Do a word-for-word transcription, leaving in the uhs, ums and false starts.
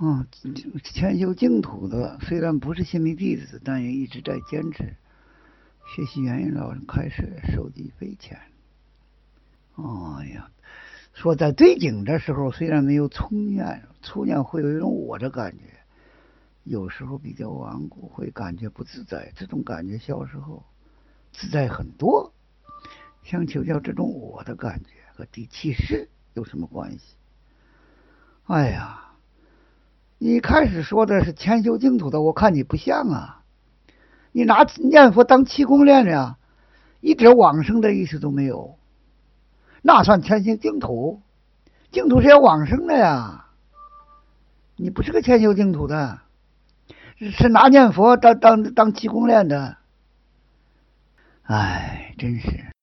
啊，潜修净土的虽然不是新密弟子，但也一直在坚持学习圆圆老人开示，收集费钱。哎呀，说在对景的时候，虽然没有初念，初念会有一种我的感觉，有时候比较顽固，会感觉不自在。这种感觉消失后，自在很多。想求教这种我的感觉和第七世有什么关系？哎呀，你开始说的是潜修净土的，我看你不像啊。你拿念佛当气功练呀，一点往生的意思都没有，那算潜修净土？净土是要往生的呀，你不是个潜修净土的，是拿念佛当当当气功练的。哎，真是。